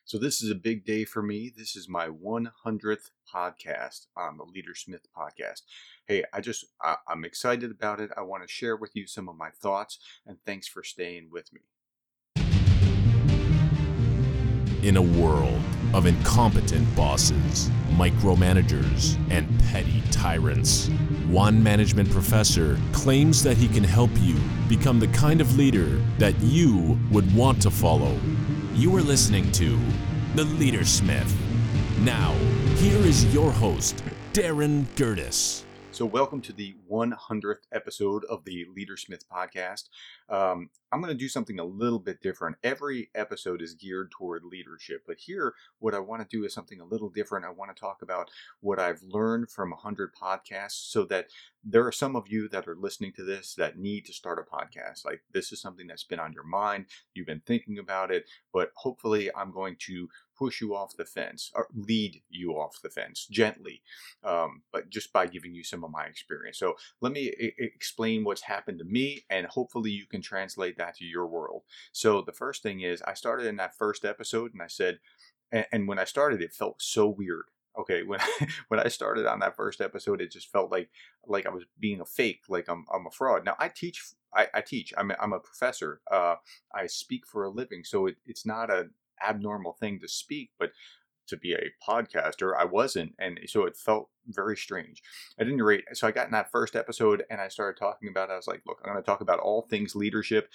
So this is a big day for me. This is my 100th podcast on the Leader Smith podcast. Hey, I'm excited about it. I want to share with you some of my thoughts, and thanks for staying with me. In a world of incompetent bosses, micromanagers, and petty tyrants, one management professor claims that he can help you become the kind of leader that you would want to follow. You are listening to The Leader Smith. Now, here is your host, Darren Gertis. So welcome to the 100th episode of the Leader Smith podcast. I'm going to do something a little bit different. Every episode is geared toward leadership, but here what I want to do is something a little different. I want to talk about what I've learned from 100 podcasts so that there are some of you that are listening to this that need to start a podcast. Like this is something that's been on your mind. You've been thinking about it, but hopefully I'm going to push you off the fence or lead you off the fence gently, but just by giving you some of my experience. So let me explain what's happened to me, and hopefully you can translate that to your world. So the first thing is I started in that first episode and I said, and when I started, it felt so weird. Okay, when I started on that first episode, it just felt like I was being a fake, like I'm a fraud. Now I teach. I teach. I'm a professor. I speak for a living, so it's not a abnormal thing to speak, but to be a podcaster, I wasn't, and so it felt very strange. At any rate, so I got in that first episode and I started talking about it. I was like, look, I'm going to talk about all things leadership.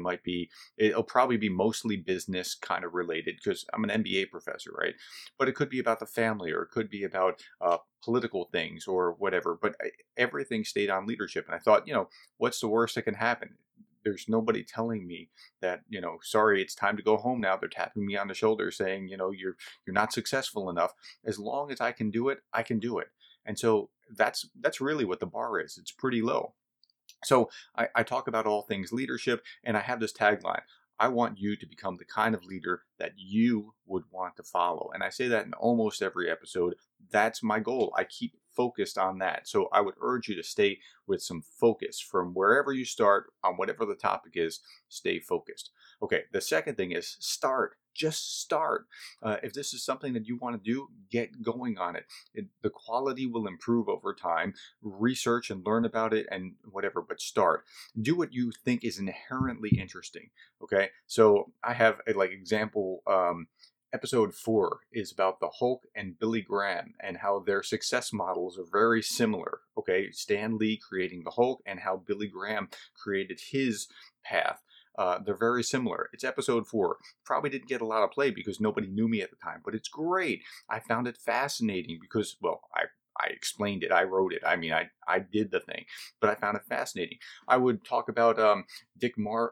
It'll probably be mostly business kind of related because I'm an MBA professor, right? But it could be about the family, or it could be about political things or whatever. But everything stayed on leadership, and I thought, what's the worst that can happen? There's nobody telling me that, sorry, it's time to go home now. They're tapping me on the shoulder saying, you're not successful enough. As long as I can do it, I can do it. And so that's really what the bar is. It's pretty low. So I talk about all things leadership, and I have this tagline. I want you to become the kind of leader that you would want to follow. And I say that in almost every episode. That's my goal. I keep focused on that. So I would urge you to stay with some focus from wherever you start on whatever the topic is. Stay focused. Okay, the second thing is start. Just start. If this is something that you want to do, get going on it. The quality will improve over time. Research and learn about it and whatever, but start. Do what you think is inherently interesting. Okay, so I have a example. Episode 4 is about the Hulk and Billy Graham and how their success models are very similar. Okay, Stan Lee creating the Hulk and how Billy Graham created his path. They're very similar. It's episode 4. Probably didn't get a lot of play because nobody knew me at the time, but it's great. I found it fascinating because, I explained it. I wrote it. I mean, I did the thing, but I found it fascinating. I would talk about Dick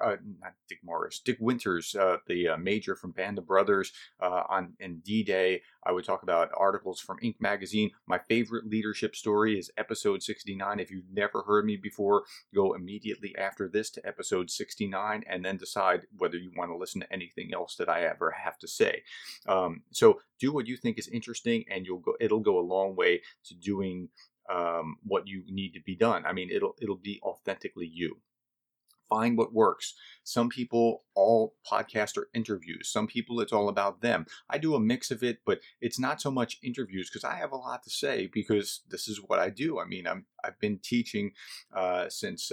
Winters, the major from Band of Brothers in D-Day. I would talk about articles from Inc. magazine. My favorite leadership story is episode 69. If you've never heard me before, go immediately after this to episode 69 and then decide whether you want to listen to anything else that I ever have to say. So do what you think is interesting, and it'll go a long way to doing what you need to be done. I mean, it'll be authentically you. Find what works. Some people, all podcasts are interviews. Some people, it's all about them. I do a mix of it, but it's not so much interviews because I have a lot to say because this is what I do. I mean, I've been teaching since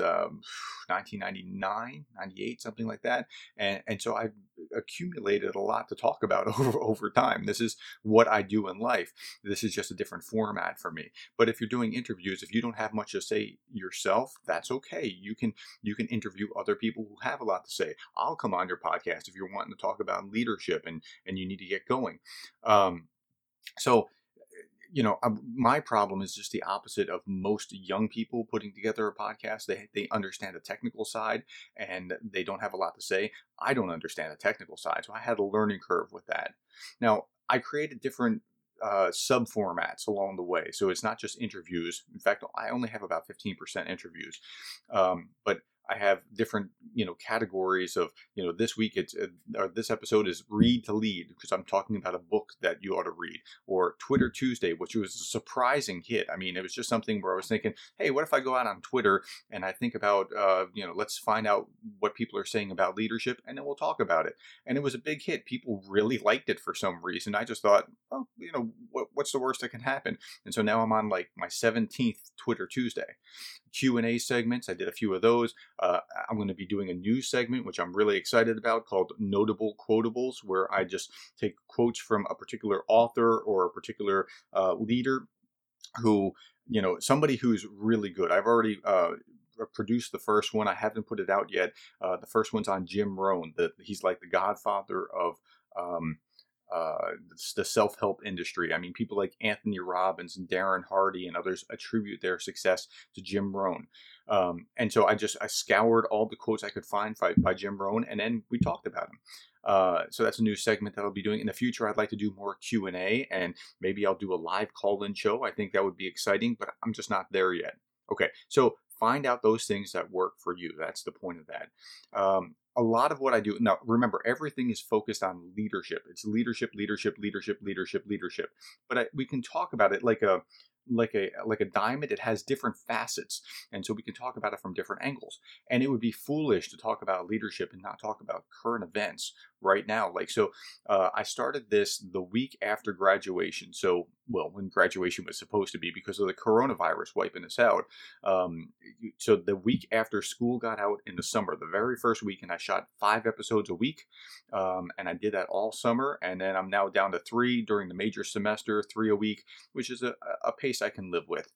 1999, 98, something like that. And so I've accumulated a lot to talk about over time. This is what I do in life. This is just a different format for me. But if you're doing interviews, if you don't have much to say yourself, that's okay. You can interview other people who have a lot to say. I'll come on your podcast if you're wanting to talk about leadership and you need to get going. So my problem is just the opposite of most young people putting together a podcast. They understand the technical side and they don't have a lot to say. I don't understand the technical side, so I had a learning curve with that. Now, I created different sub formats along the way. So it's not just interviews. In fact, I only have about 15% interviews. But I have different, categories of, this week or this episode is read to lead because I'm talking about a book that you ought to read, or Twitter Tuesday, which was a surprising hit. I mean, it was just something where I was thinking, hey, what if I go out on Twitter and I think about, let's find out what people are saying about leadership, and then we'll talk about it. And it was a big hit. People really liked it for some reason. I just thought, oh, what's the worst that can happen? And so now I'm on like my 17th Twitter Tuesday. Q&A segments, I did a few of those. I'm going to be doing a new segment, which I'm really excited about, called Notable Quotables, where I just take quotes from a particular author or a particular leader who, somebody who's really good. I've already produced the first one. I haven't put it out yet. The first one's on Jim Rohn. He's like the godfather of the self-help industry. I mean, people like Anthony Robbins and Darren Hardy and others attribute their success to Jim Rohn. And so I scoured all the quotes I could find by Jim Rohn, and then we talked about him. So that's a new segment that I'll be doing. In the future, I'd like to do more Q&A, and maybe I'll do a live call-in show. I think that would be exciting, but I'm just not there yet. Okay, so find out those things that work for you. That's the point of that. A lot of what I do now, remember, everything is focused on leadership. It's leadership, leadership, leadership, leadership, leadership. But we can talk about it like a diamond. It has different facets, and so we can talk about it from different angles. And it would be foolish to talk about leadership and not talk about current events right now. I started this the week after graduation. So, when graduation was supposed to be, because of the coronavirus wiping us out. So the week after school got out in the summer, the very first week, and I shot 5 episodes a week, and I did that all summer. And then I'm now down to 3 during the major semester, 3 a week, which is a pace I can live with.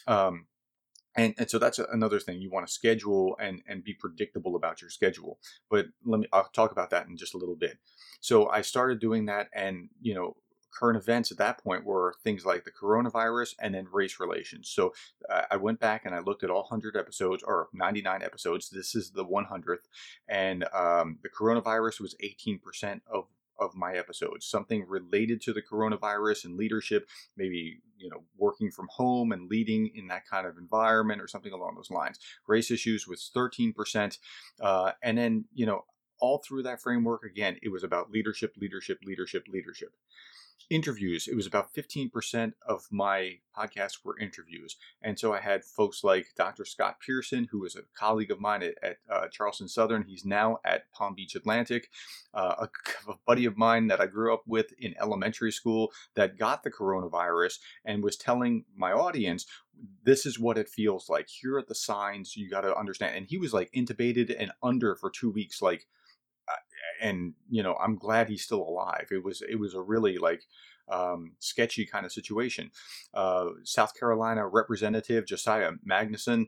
And so that's another thing. You want to schedule and be predictable about your schedule. But I'll talk about that in just a little bit. So I started doing that, and, current events at that point were things like the coronavirus and then race relations. So I went back and I looked at all 100 episodes, or 99 episodes. This is the 100th. And the coronavirus was 18% of my episodes, something related to the coronavirus and leadership, maybe, working from home and leading in that kind of environment or something along those lines. Race issues was 13%. And then, all through that framework, again, it was about leadership, leadership, leadership, leadership. Interviews, it was about 15% of my podcasts were interviews. And so I had folks like Dr. Scott Pearson, who was a colleague of mine at Charleston Southern. He's now at Palm Beach Atlantic. A buddy of mine that I grew up with in elementary school that got the coronavirus and was telling my audience, this is what it feels like. Here are the signs you got to understand. And he was like intubated and under for 2 weeks, and I'm glad he's still alive. It was a really sketchy kind of situation. South Carolina Representative Josiah Magnuson,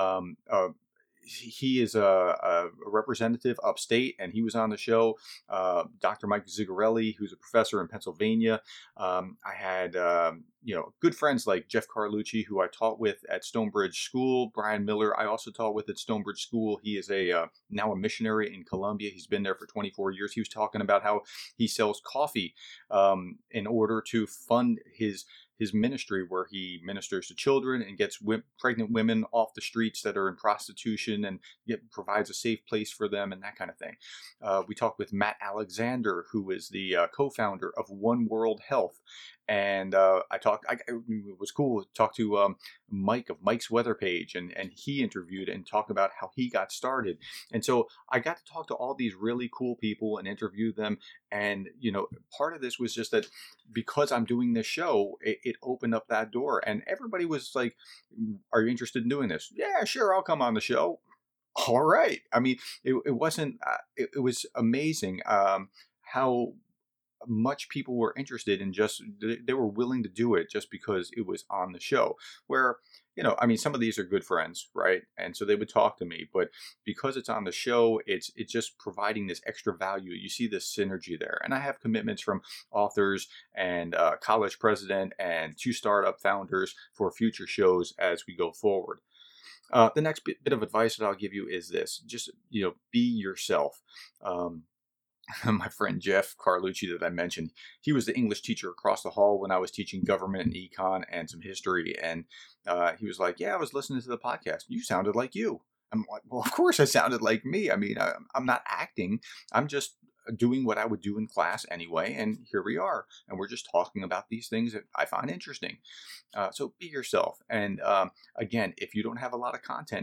he is a representative upstate, and he was on the show. Dr. Mike Zigarelli, who's a professor in Pennsylvania. I had good friends like Jeff Carlucci, who I taught with at Stonebridge School. Brian Miller, I also taught with at Stonebridge School. He is now a missionary in Colombia. He's been there for 24 years. He was talking about how he sells coffee in order to fund his ministry, where he ministers to children and gets pregnant women off the streets that are in prostitution and provides a safe place for them and that kind of thing. We talked with Matt Alexander, who is the co-founder of One World Health. And it was cool to talk to Mike of Mike's Weather Page, and he interviewed and talked about how he got started. And so I got to talk to all these really cool people and interview them. And, part of this was just that because I'm doing this show, it opened up that door, and everybody was like, are you interested in doing this? Yeah, sure, I'll come on the show. All right. I mean, it wasn't, it was amazing how much people were interested in they were willing to do it just because it was on the show. Where, some of these are good friends, right? And so they would talk to me, but because it's on the show, it's just providing this extra value. You see this synergy there. And I have commitments from authors and college president and 2 startup founders for future shows as we go forward. The next bit of advice that I'll give you is this: just, be yourself. My friend Jeff Carlucci that I mentioned, he was the English teacher across the hall when I was teaching government and econ and some history. And he was like, yeah, I was listening to the podcast. You sounded like you. I'm like, well, of course I sounded like me. I mean, I'm not acting. I'm just doing what I would do in class anyway. And here we are. And we're just talking about these things that I find interesting. So be yourself. And again, if you don't have a lot of content,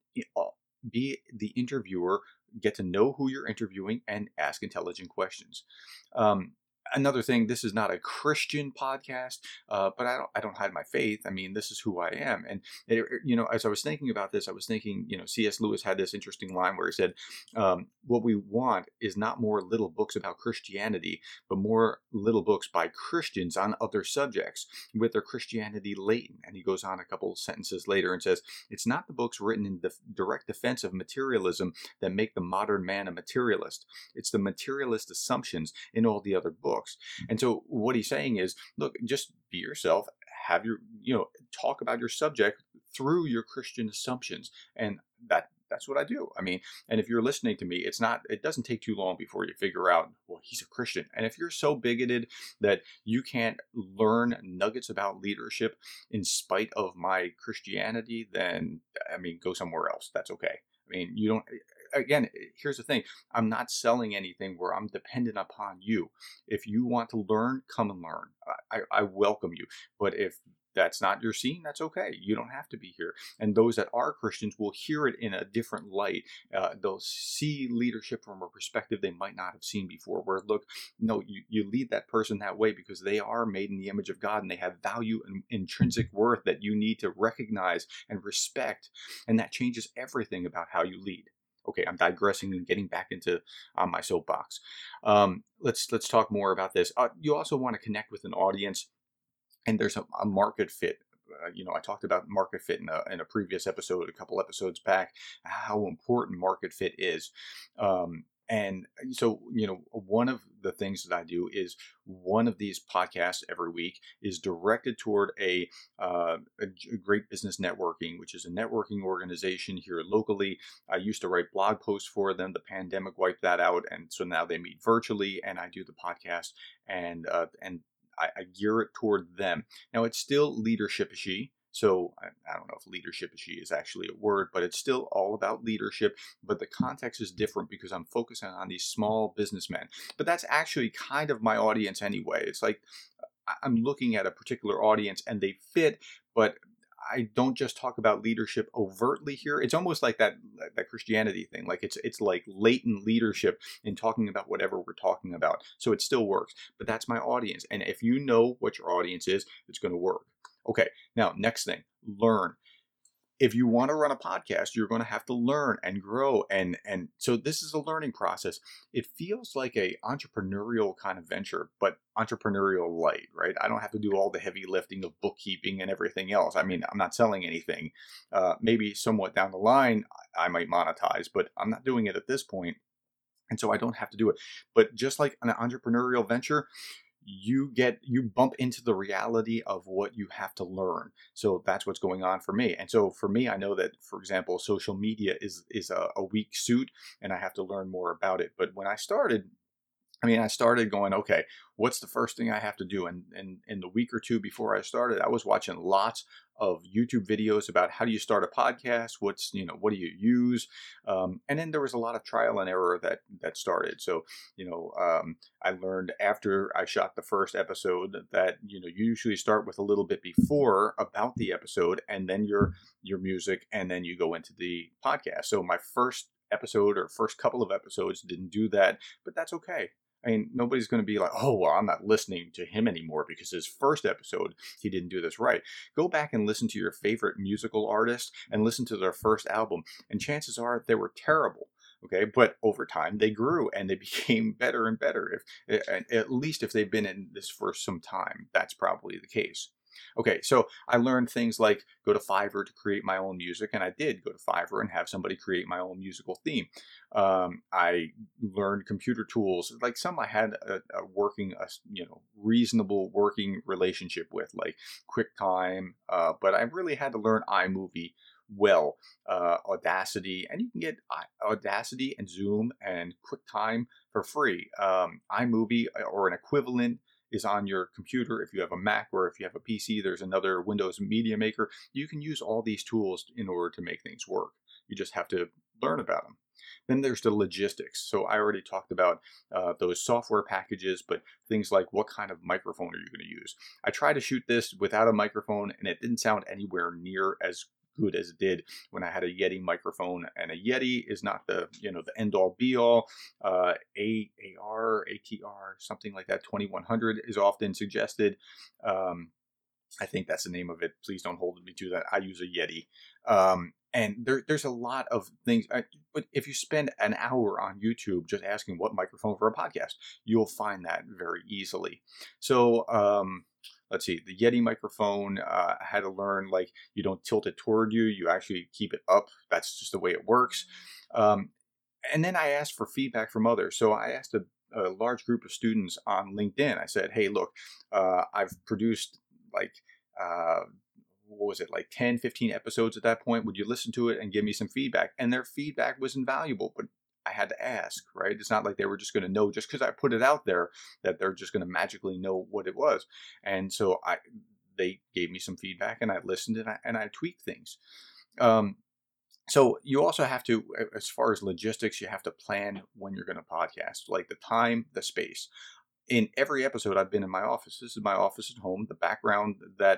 be the interviewer, get to know who you're interviewing, and ask intelligent questions. Um, Another thing, this is not a Christian podcast, but I don't hide my faith. I mean, this is who I am. And as I was thinking about this, I was thinking, C.S. Lewis had this interesting line where he said, "What we want is not more little books about Christianity, but more little books by Christians on other subjects with their Christianity latent." And he goes on a couple sentences later and says, "It's not the books written in direct defense of materialism that make the modern man a materialist. It's the materialist assumptions in all the other books." And so what he's saying is, look, just be yourself, have talk about your subject through your Christian assumptions. And that's what I do. I mean, and if you're listening to me, it doesn't take too long before you figure out, well, he's a Christian. And if you're so bigoted that you can't learn nuggets about leadership in spite of my Christianity, then, I mean, go somewhere else. That's okay. I mean, you don't, again, here's the thing. I'm not selling anything where I'm dependent upon you. If you want to learn, come and learn. I welcome you. But if that's not your scene, that's okay. You don't have to be here. And those that are Christians will hear it in a different light. They'll see leadership from a perspective they might not have seen before. Where, look, no, you lead that person that way because they are made in the image of God and they have value and intrinsic worth that you need to recognize and respect. And that changes everything about how you lead. Okay, I'm digressing and getting back into my soapbox. Let's talk more about this. You also want to connect with an audience, and there's a market fit. I talked about market fit in a previous episode, a couple episodes back, how important market fit is. And so, one of the things that I do is one of these podcasts every week is directed toward a great business networking, which is a networking organization here locally. I used to write blog posts for them. The pandemic wiped that out. And so now they meet virtually and I do the podcast and I gear it toward them. Now, it's still leadership-ishy. So I don't know if leadership-ishy is actually a word, but it's still all about leadership. But the context is different because I'm focusing on these small businessmen. But that's actually kind of my audience anyway. It's like I'm looking at a particular audience and they fit, but I don't just talk about leadership overtly here. It's almost like that Christianity thing. Like it's like latent leadership in talking about whatever we're talking about. So it still works. But that's my audience. And if you know what your audience is, it's going to work. Okay. Now, next thing, learn. If you want to run a podcast, you're going to have to learn and grow. And so this is a learning process. It feels like a entrepreneurial kind of venture, but entrepreneurial light, right? I don't have to do all the heavy lifting of bookkeeping and everything else. I mean, I'm not selling anything. Maybe somewhat down the line, I might monetize, but I'm not doing it at this point. And so I don't have to do it. But just like an entrepreneurial venture, you bump into the reality of what you have to learn. So that's what's going on for me. And so for me, I know that, for example, social media is a weak suit and I have to learn more about it. But when I started going, okay, what's the first thing I have to do? And in the week or two before I started, I was watching lots of YouTube videos about how do you start a podcast? What do you use? And then there was a lot of trial and error that started. So, I learned after I shot the first episode that, you usually start with a little bit before about the episode and then your music, and then you go into the podcast. So my first episode or first couple of episodes didn't do that, but that's okay. I mean, nobody's going to be like, oh, well, I'm not listening to him anymore because his first episode, he didn't do this right. Go back and listen to your favorite musical artist and listen to their first album. And chances are they were terrible. Okay. But over time they grew and they became better and better. At least if they've been in this for some time, that's probably the case. Okay, so I learned things like go to Fiverr to create my own music, and I did go to Fiverr and have somebody create my own musical theme. I learned computer tools, like some I had a reasonable working relationship with, like QuickTime, but I really had to learn iMovie well, Audacity, and you can get Audacity and Zoom and QuickTime for free. iMovie or an equivalent is on your computer. If you have a Mac or if you have a PC, there's another Windows Media Maker. You can use all these tools in order to make things work. You just have to learn about them. Then there's the logistics. So I already talked about those software packages, but things like what kind of microphone are you going to use? I tried to shoot this without a microphone, and it didn't sound anywhere near as good as it did when I had a Yeti microphone. And a Yeti is not the the end all be all. ATR, something like that, 2100 is often suggested. I think that's the name of it. Please don't hold me to that. I use a Yeti. And there's a lot of things. But if you spend an hour on YouTube just asking what microphone for a podcast, you'll find that very easily. So let's see, the Yeti microphone, I had to learn, like, you don't tilt it toward you. You actually keep it up. That's just the way it works. And then I asked for feedback from others. So I asked a large group of students on LinkedIn. I said, hey, look, I've produced like, what was it, like 10, 15 episodes at that point. Would you listen to it and give me some feedback? And their feedback was invaluable, but I had to ask, right? It's not like they were just going to know just because I put it out there that they're just going to magically know what it was. And so they gave me some feedback, and I listened, and I tweaked things. So you also have to, as far as logistics, you have to plan when you're going to podcast, like the time, the space. In every episode, I've been in my office. This is my office at home. The background that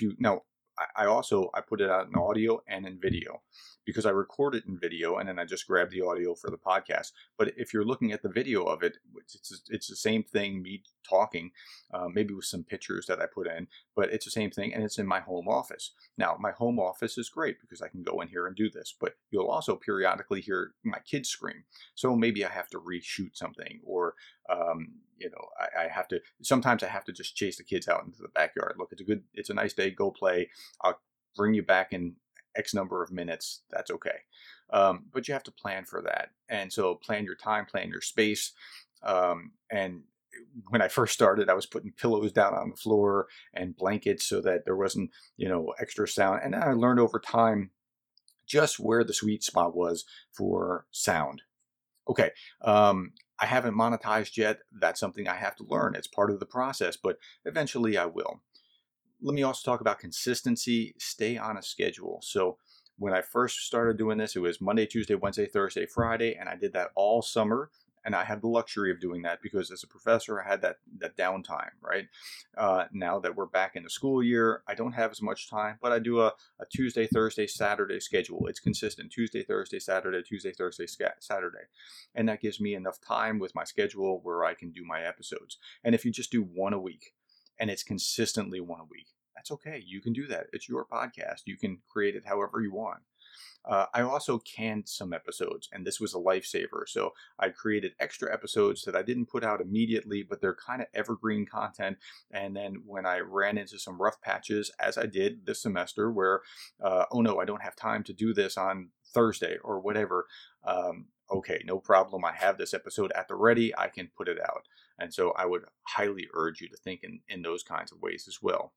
I put it out in audio and in video, because I record it in video and then I just grab the audio for the podcast. But if you're looking at the video of it, it's the same thing, me talking, maybe with some pictures that I put in, but it's the same thing, and it's in my home office. Now, my home office is great because I can go in here and do this, but you'll also periodically hear my kids scream. So maybe I have to reshoot something, or sometimes I have to just chase the kids out into the backyard. Look, it's a nice day, go play. I'll bring you back in X number of minutes. That's okay. But you have to plan for that. And so plan your time, plan your space. And when I first started, I was putting pillows down on the floor and blankets so that there wasn't, extra sound. And I learned over time just where the sweet spot was for sound. Okay. I haven't monetized yet. That's something I have to learn. It's part of the process, but eventually I will. Let me also talk about consistency. Stay on a schedule. So when I first started doing this, it was Monday, Tuesday, Wednesday, Thursday, Friday, and I did that all summer. And I had the luxury of doing that because as a professor, I had that downtime, right? Now that we're back in the school year, I don't have as much time, but I do a Tuesday, Thursday, Saturday schedule. It's consistent. Tuesday, Thursday, Saturday, Tuesday, Thursday, Saturday. And that gives me enough time with my schedule where I can do my episodes. And if you just do one a week, and it's consistently one a week, that's okay. You can do that. It's your podcast. You can create it however you want. I also canned some episodes, and this was a lifesaver. So I created extra episodes that I didn't put out immediately, but they're kind of evergreen content. And then when I ran into some rough patches, as I did this semester, where, oh no, I don't have time to do this on Thursday or whatever. Okay, no problem. I have this episode at the ready. I can put it out. And so I would highly urge you to think in those kinds of ways as well.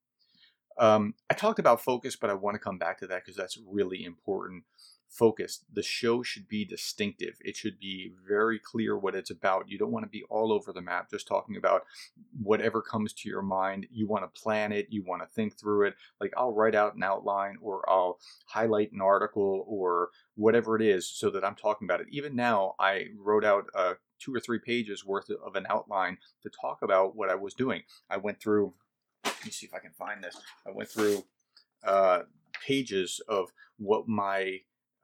I talked about focus, but I want to come back to that because that's really important. Focus. The show should be distinctive. It should be very clear what it's about. You don't want to be all over the map just talking about whatever comes to your mind. You want to plan it. You want to think through it. Like, I'll write out an outline, or I'll highlight an article, or whatever it is, so that I'm talking about it. Even now, I wrote out 2 or 3 pages worth of an outline to talk about what I was doing. I went through, let me see if I can find this. I went through pages of what my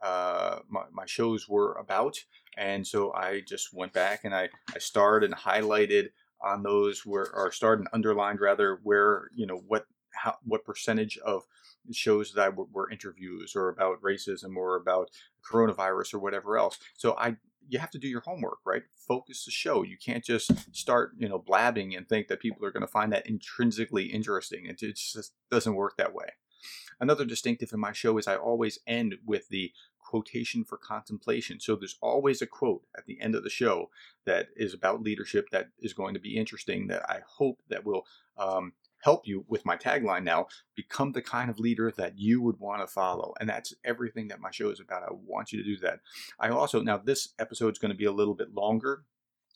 shows were about, and so I just went back and I starred and highlighted on those or starred and underlined rather where what percentage of shows that were interviews or about racism or about coronavirus or whatever else. So you have to do your homework, right? Focus the show. You can't just start, blabbing and think that people are going to find that intrinsically interesting. It just doesn't work that way. Another distinctive in my show is I always end with the quotation for contemplation. So there's always a quote at the end of the show that is about leadership that is going to be interesting, that I hope that will help you with my tagline now: become the kind of leader that you would want to follow. And that's everything that my show is about. I want you to do that. I also, now this episode is going to be a little bit longer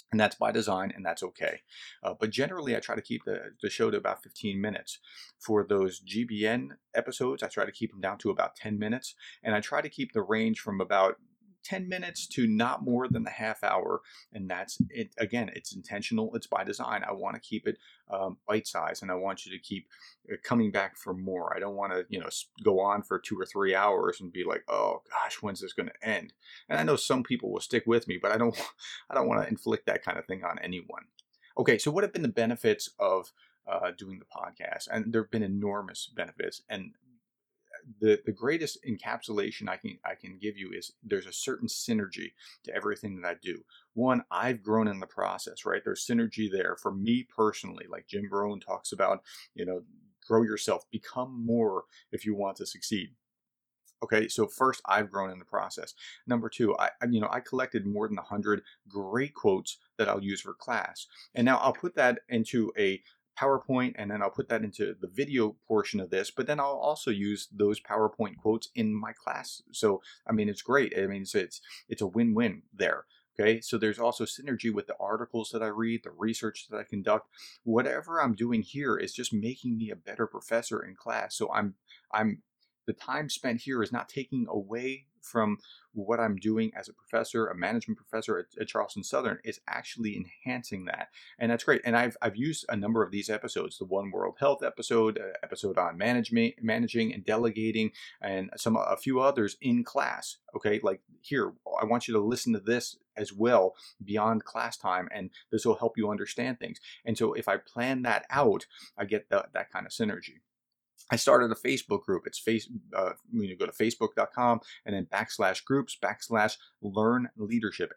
And that's by design, and that's okay. But generally, I try to keep the show to about 15 minutes. For those GBN episodes, I try to keep them down to about 10 minutes. And I try to keep the range from about 10 minutes to not more than a half hour. And that's it. Again, it's intentional. It's by design. I want to keep it bite-sized, and I want you to keep coming back for more. I don't want to, go on for 2 or 3 hours and be like, oh gosh, when's this going to end? And I know some people will stick with me, but I don't want to inflict that kind of thing on anyone. Okay, so what have been the benefits of doing the podcast? And there have been enormous benefits. And the greatest encapsulation I can give you is there's a certain synergy to everything that I do. One, I've grown in the process, right? There's synergy there for me personally, like Jim Rohn talks about, grow yourself, become more if you want to succeed. Okay, so first, I've grown in the process. Number two, I collected more than 100 great quotes that I'll use for class, and now I'll put that into a PowerPoint, and then I'll put that into the video portion of this. But then I'll also use those PowerPoint quotes in my class. So I mean, it's great. I mean, it's a win-win there. Okay, so there's also synergy with the articles that I read, the research that I conduct. Whatever I'm doing here is just making me a better professor in class. So I'm the time spent here is not taking away from what I'm doing as a professor, a management professor at Charleston Southern. It's actually enhancing that, and that's great. And I've used a number of these episodes: the One World Health episode, episode on managing and delegating, and a few others in class. Okay, like here, I want you to listen to this as well beyond class time, and this will help you understand things. And so, if I plan that out, I get that kind of synergy. I started a Facebook group. It's when you go to facebook.com and then /groups/learn leadership,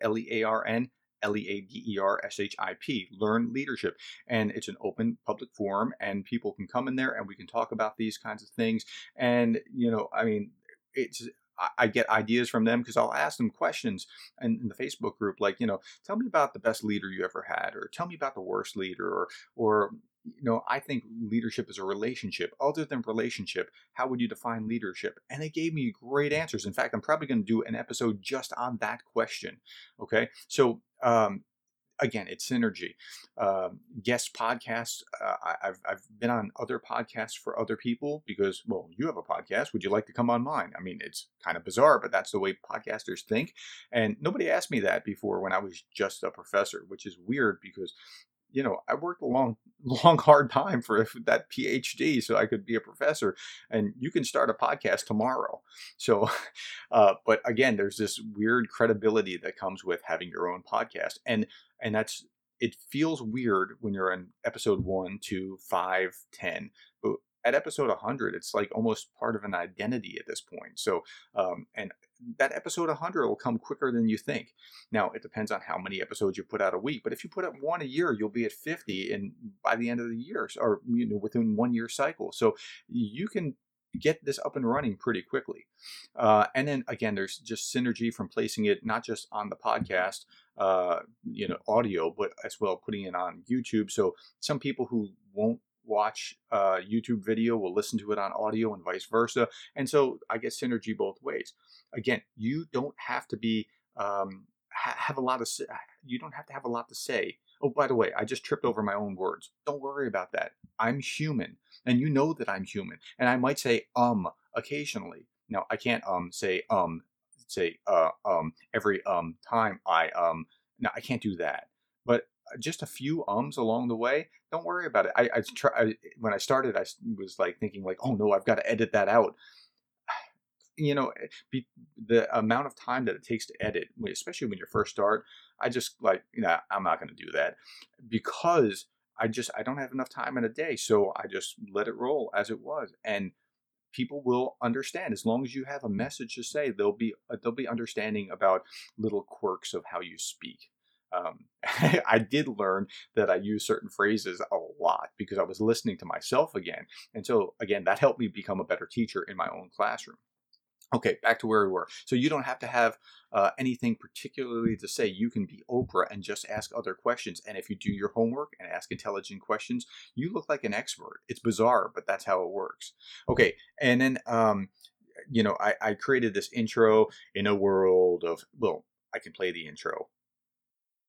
LEARN LEADERSHIP, learn leadership. And it's an open public forum, and people can come in there and we can talk about these kinds of things. And, I get ideas from them because I'll ask them questions in the Facebook group, like, tell me about the best leader you ever had, or tell me about the worst leader, or I think leadership is a relationship. Other than relationship, how would you define leadership? And they gave me great answers. In fact, I'm probably going to do an episode just on that question. Okay, so again, it's synergy. Guest podcasts. I've been on other podcasts for other people because, well, you have a podcast. Would you like to come on mine? I mean, it's kind of bizarre, but that's the way podcasters think. And nobody asked me that before when I was just a professor, which is weird because, I worked a long, hard time for that PhD so I could be a professor, and you can start a podcast tomorrow. So, but again, there's this weird credibility that comes with having your own podcast. And it feels weird when you're in episode 1, 2, 5, 10, but at episode 100, it's like almost part of an identity at this point. So, and that episode 100 will come quicker than you think. Now, it depends on how many episodes you put out a week, but if you put out one a year, you'll be at 50 and by the end of the year, or within 1 year cycle. So you can get this up and running pretty quickly. And then again, there's just synergy from placing it not just on the podcast, audio, but as well putting it on YouTube. So some people who won't watch YouTube video will listen to it on audio and vice versa. And so I get synergy both ways. Again, you don't have to be have a lot of you don't have to have a lot to say. Oh, by the way, I just tripped over my own words. Don't worry about that. I'm human, and you know that I'm human, and I might say occasionally. Now, I can't say every time no, I can't do that. But just a few ums along the way, don't worry about it. When I started, I was like thinking like, oh no, I've got to edit that out. The amount of time that it takes to edit, especially when you first start, I just like, I'm not going to do that because I don't have enough time in a day. So I just let it roll as it was. And people will understand as long as you have a message to say. They'll be understanding about little quirks of how you speak. I did learn that I use certain phrases a lot because I was listening to myself again. And so again, that helped me become a better teacher in my own classroom. Okay, back to where we were. So you don't have to have anything particularly to say. You can be Oprah and just ask other questions. And if you do your homework and ask intelligent questions, you look like an expert. It's bizarre, but that's how it works. Okay, and then, I created this intro in a world of, well, I can play the intro.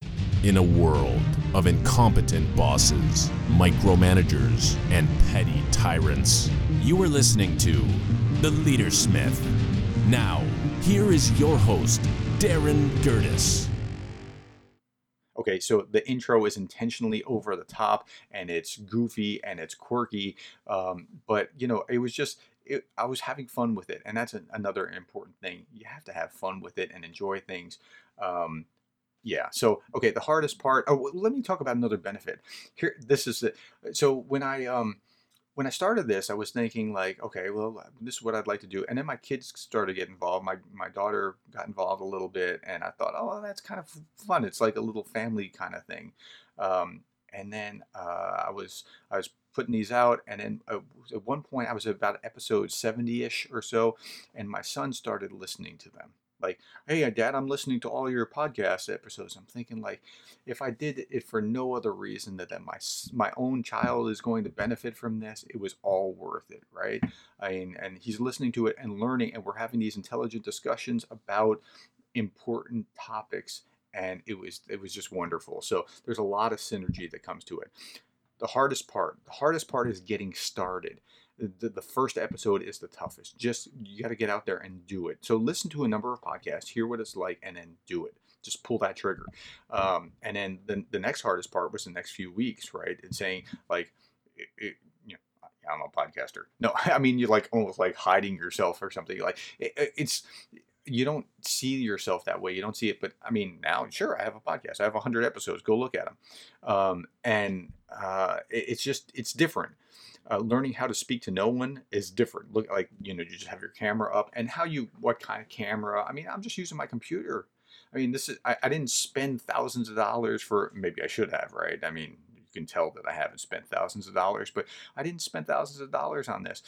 In a world of incompetent bosses, micromanagers, and petty tyrants, you are listening to The Leadersmith. Now, here is your host, Darren Gertis. Okay, so the intro is intentionally over the top, and it's goofy and it's quirky, but it was just I was having fun with it, and that's another important thing. You have to have fun with it and enjoy things. Yeah. So, okay, the hardest part. Oh, well, let me talk about another benefit. Here, this is it. So when I started this, I was thinking like, okay, well, this is what I'd like to do. And then my kids started to get involved. My daughter got involved a little bit, and I thought, oh, well, that's kind of fun. It's like a little family kind of thing. And then I was putting these out, and then at one point I was about episode 70-ish or so, and my son started listening to them. Like, hey, Dad, I'm listening to all your podcast episodes. I'm thinking like, if I did it for no other reason than that my own child is going to benefit from this, it was all worth it, right? I mean, and he's listening to it and learning, and we're having these intelligent discussions about important topics, and it was just wonderful. So there's a lot of synergy that comes to it. The hardest part is getting started. The first episode is the toughest. Just, you got to get out there and do it. So listen to a number of podcasts, hear what it's like, and then do it. Just pull that trigger. And then the next hardest part was the next few weeks, right? It's saying like, I'm a podcaster. No, I mean, you're like almost like hiding yourself or something. Like it's, you don't see yourself that way. You don't see it. But I mean, now, sure, I have a podcast. I have 100 episodes. Go look at them. It's different. Learning how to speak to no one is different. Look, like, you just have your camera up, and what kind of camera. I mean, I'm just using my computer. I mean, I didn't spend thousands of dollars for, maybe I should have, right? I mean, you can tell that I haven't spent thousands of dollars, but I didn't spend thousands of dollars on this.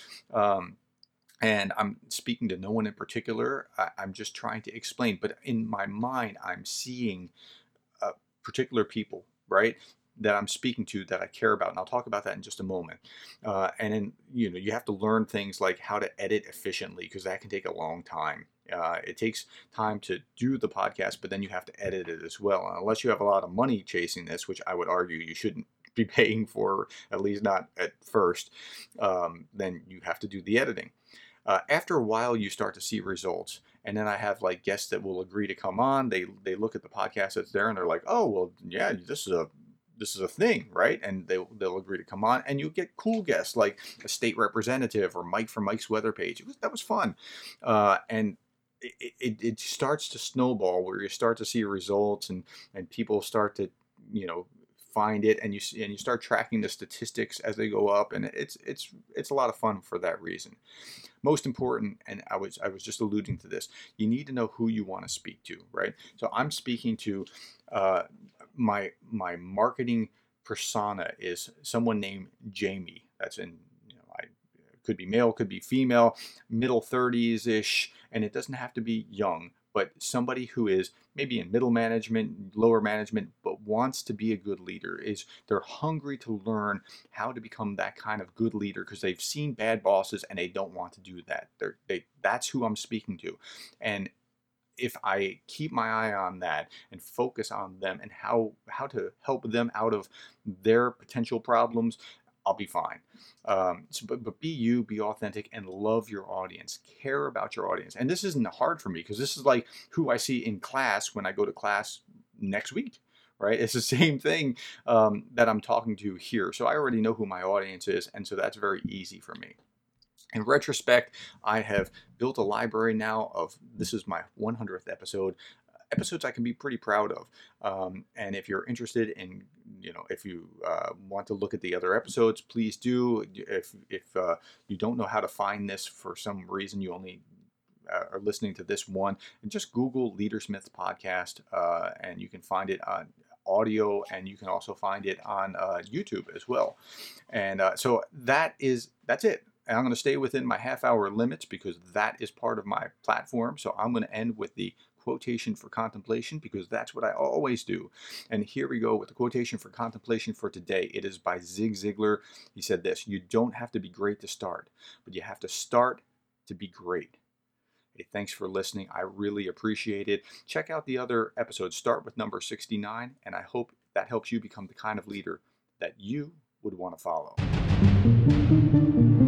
And I'm speaking to no one in particular. I'm just trying to explain, but in my mind, I'm seeing particular people, right, that I'm speaking to, that I care about, and I'll talk about that in just a moment. And then you have to learn things like how to edit efficiently, because that can take a long time. It takes time to do the podcast, but then you have to edit it as well. And unless you have a lot of money chasing this, which I would argue you shouldn't be paying for, at least not at first, then you have to do the editing. After a while, you start to see results, and then I have like guests that will agree to come on. They look at the podcast that's there, and they're like, oh, well, yeah, this is a thing, right? And they'll agree to come on, and you get cool guests like a state representative or Mike from Mike's Weather Page. That was fun, and it starts to snowball, where you start to see results, and people start to find it, and you start tracking the statistics as they go up, and it's a lot of fun for that reason. Most important, and I was just alluding to this, you need to know who you want to speak to, right? So I'm speaking to my marketing persona is someone named Jamie. That's could be male, could be female, middle 30s ish, and it doesn't have to be young, but somebody who is maybe in middle management, lower management, but wants to be a good leader. They're hungry to learn how to become that kind of good leader, because they've seen bad bosses and they don't want to do that. That's who I'm speaking to. And if I keep my eye on that and focus on them and how to help them out of their potential problems, I'll be fine. But be you, be authentic, and love your audience. Care about your audience. And this isn't hard for me, because this is like who I see in class when I go to class next week, right? It's the same thing that I'm talking to here. So I already know who my audience is, and so that's very easy for me. In retrospect, I have built a library now of, this is my 100th episode, episodes I can be pretty proud of. And if you're interested in, if you want to look at the other episodes, please do. If you don't know how to find this for some reason, you only are listening to this one, and just Google Leadersmith Podcast, and you can find it on audio, and you can also find it on YouTube as well. And so that's it. And I'm going to stay within my half-hour limits, because that is part of my platform. So I'm going to end with the quotation for contemplation, because that's what I always do. And here we go with the quotation for contemplation for today. It is by Zig Ziglar. He said this: "You don't have to be great to start, but you have to start to be great." Hey, thanks for listening. I really appreciate it. Check out the other episodes. Start with number 69, and I hope that helps you become the kind of leader that you would want to follow.